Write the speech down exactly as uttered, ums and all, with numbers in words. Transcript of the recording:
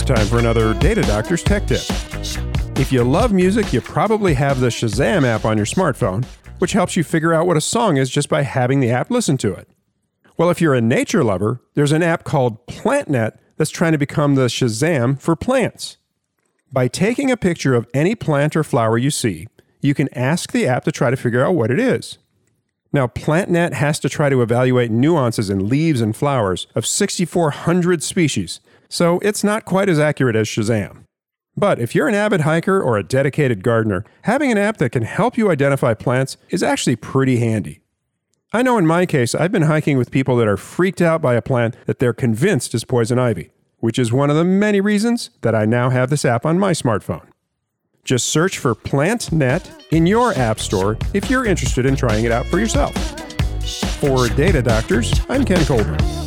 time for another Data Doctor's Tech Tip. If you love music, you probably have the Shazam app on your smartphone, which helps you figure out what a song is just by having the app listen to it. Well, if you're a nature lover, there's an app called PlantNet that's trying to become the Shazam for plants. By taking a picture of any plant or flower you see, you can ask the app to try to figure out what it is. Now, PlantNet has to try to evaluate nuances in leaves and flowers of six thousand four hundred species, so it's not quite as accurate as Shazam. But if you're an avid hiker or a dedicated gardener, having an app that can help you identify plants is actually pretty handy. I know in my case, I've been hiking with people that are freaked out by a plant that they're convinced is poison ivy, which is one of the many reasons that I now have this app on my smartphone. Just search for PlantNet in your app store if you're interested in trying it out for yourself. For Data Doctors, I'm Ken Colburn.